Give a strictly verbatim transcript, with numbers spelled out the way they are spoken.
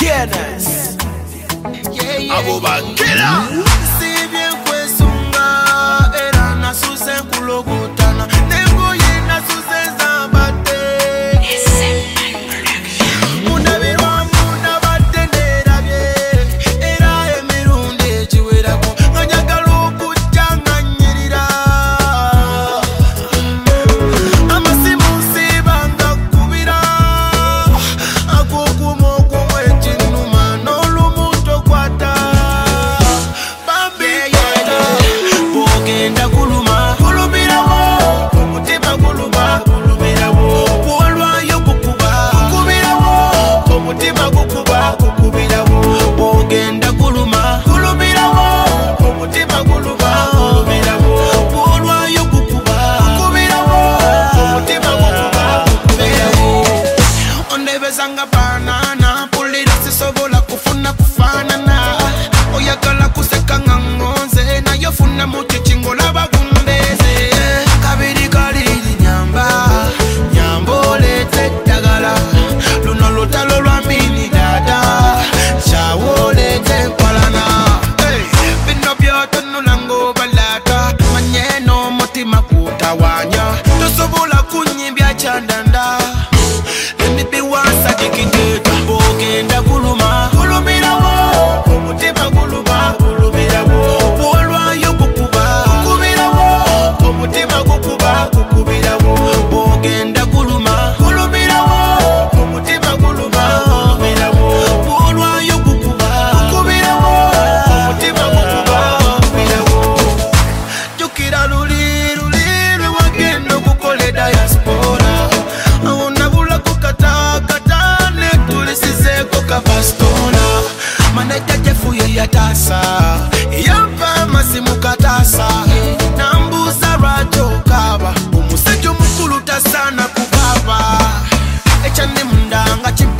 Tienes Yeah, yeah. Abo Bakila. Si bien kwesunga era na susen kulogotana nengo ye na susen zambate Munabirwa muna batendera bye era emirundi ekiwerako nganyagala okukyanganyirira amasimu sibanga kubira agokumo kumwekinuma n'olumu tokwata bambi bwogenda kuluma kulumirawo omutima guluma kulumirawo bwolwayo gukuba gukubirawo omutima gukuba gukubirawo bwogenda kuluma kulumirawo omutima guluma kulumirawo bwolwayo gukuba gukubirawo omutima gukuba gukubirawo ondebezanga banana mpulira sisobola kufuna kufanana oyagala kuseka nga ngonze nayo funa mukikingo labagundeze kabiri kaliri nyamba nyamba olete eddagala luno lutalo lwa mini dada kyawo olete empalana Hey, bino byotonula ng'obalata manye n'omutima kutawanya tosobola kunyimbya kyandanda Let me be one sadikideta bwogenda kuluma kulumirawo omutima guluma kulumirawo bwolwayo gukuba gukubirawo omutima gukuba gukubirawo bwogenda kuluma kulumirawo omutima guluma kulumirawo bwolwayo gukuba gukubirawo omutima gukuba gukubirawo jukira luli luli lwe wagenda okukola diaspora awo nabula kukatakata netulisizeeko kapastola maneja jefuye yatasa yampa amasimu katasa nambuuza lwaki okaba omusajja omukulu tasaana kukaba ekyandi mundanga